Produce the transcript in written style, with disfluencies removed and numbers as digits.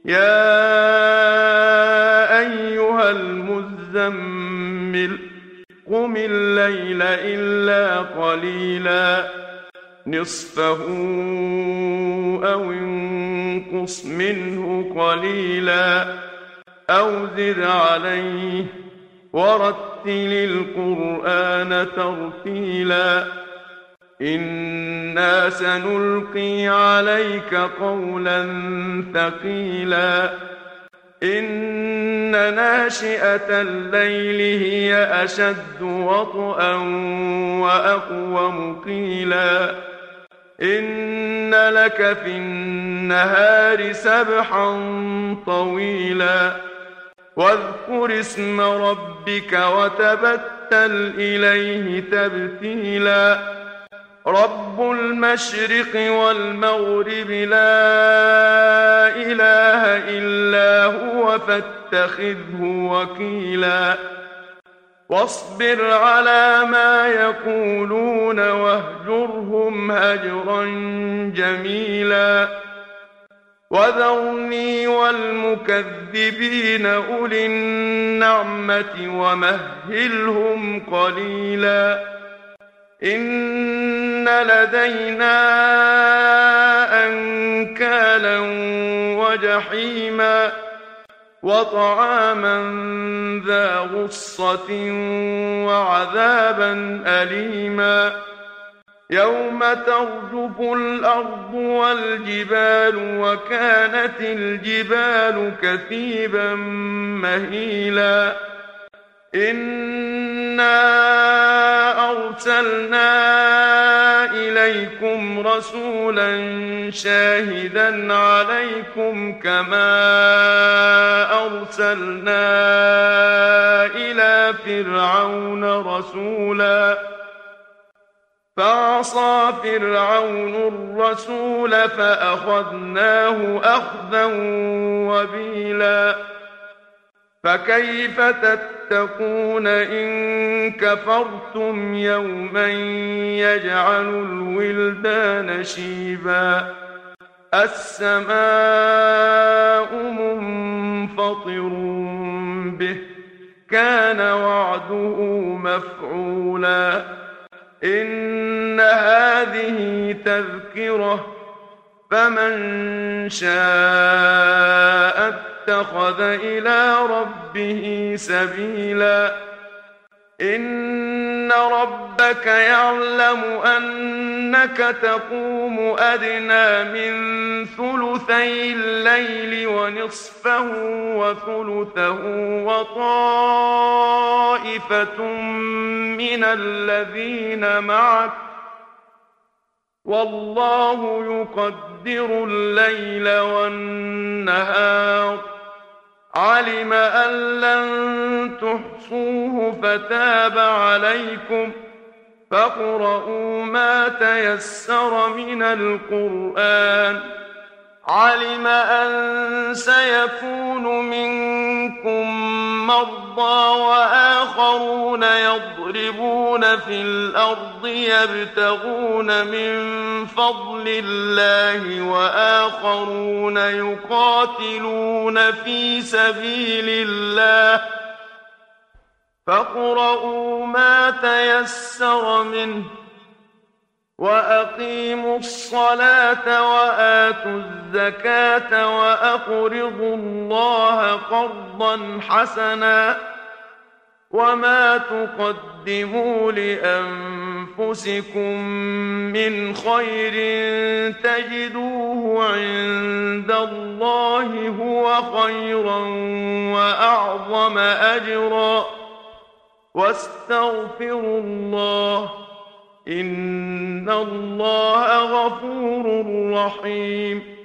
يا أيها المزمل قم الليل إلا قليلا نصفه أو انقص منه قليلا أو زد عليه ورتل القرآن ترتيلا إنا سنلقي عليك قولا ثقيلا إن ناشئة الليل هي أشد وطئا وأقوم قيلا إن لك في النهار سبحا طويلا واذكر اسم ربك وتبتل إليه تبتيلا رب المشرق والمغرب لا إله إلا هو فاتخذه وكيلا واصبر على ما يقولون واهجرهم هجرا جميلا وذرني والمكذبين أولي النعمة ومهلهم قليلا إن لدينا أنكالا وجحيما وطعاما ذا غصة وعذابا أليما يوم ترجف الأرض والجبال وكانت الجبال كثيبا مهيلا إنا أرسلنا إليكم رسولا شاهدا عليكم كما أرسلنا إلى فرعون رسولا فعصى فرعون الرسول فأخذناه أخذا وبيلا فكيف تتقون إن كفرتم يوما يجعل الولدان شيبا السماء منفطر به كان وعده مفعولا إن هذه تذكرة فمن شاء اتخذ إلى ربه سبيلا إن ربك يعلم أنك تقوم أدنى من ثلثي الليل ونصفه وثلثه وطائفة من الذين معك والله يقدر الليل والنهار علم أن لن تحصوه فتاب عليكم فاقرؤوا ما تيسر من القرآن علم أن سيكون منكم مرضى وآخرون يضربون في الأرض يبتغون من فضل الله وآخرون يقاتلون في سبيل الله فاقرؤوا ما تيسر منه وأقيموا الصلاة وآتوا الزكاة وأقرضوا الله قرضا حسنا وما تقدموا لأنفسكم من خير تجدوه عند الله هو خيرا وأعظم أجرا واستغفروا الله إن الله غفور رحيم